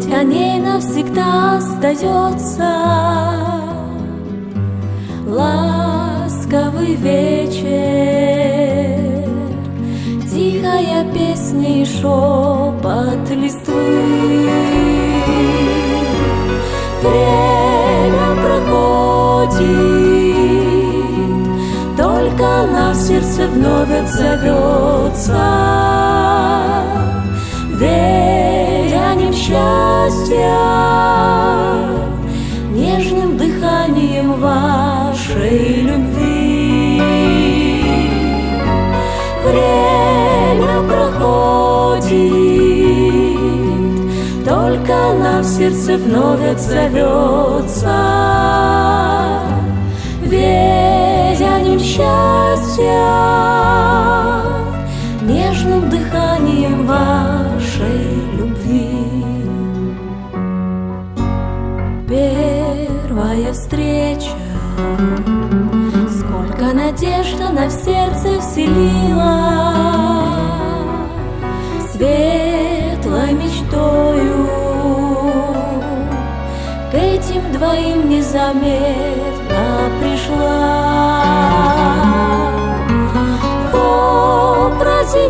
о ней навсегда остается. Ласковый вечер, тихая песня и шепот листвы. Время проходит, только она в сердце вновь отзовется. Веянием счастья, нежным дыханием вашей любви. Время проходит, только она в сердце вновь отзовется. Веянием счастья, нежным дыханием вашей любви. Первая встреча, сколько надежд она в сердце вселила. Светлой мечтою к этим двоим незаметно пришла. В образе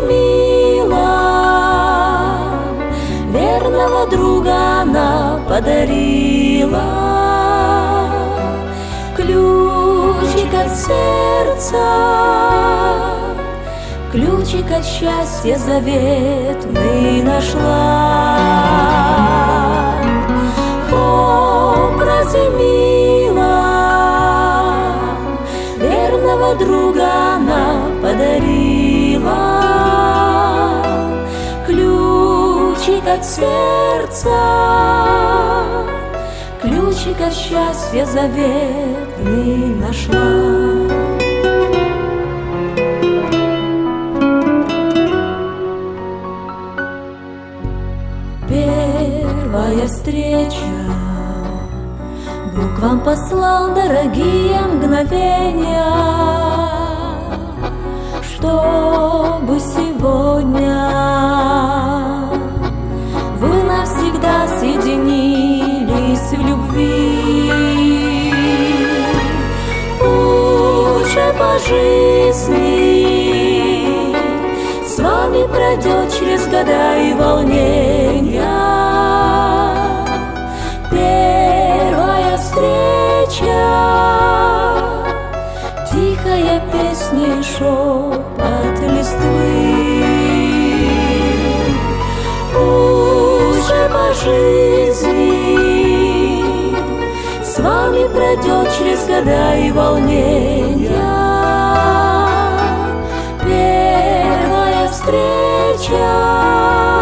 милом верного друга она подарила. Ключик от сердца, ключик от счастья заветный нашла. В образе милом верного друга она подарила. Ключик от сердца, ключик от счастья заветный нашла. Первая встреча, Бог вам послал дорогие мгновения, чтобы сегодня вы навсегда соединились в любви. Путь же по жизни с вами пройдет через года и волнения. Первая встреча, тихая песня и шепот листвы. Путь же по жизни с вами пройдет через года и волнения. Первая встреча,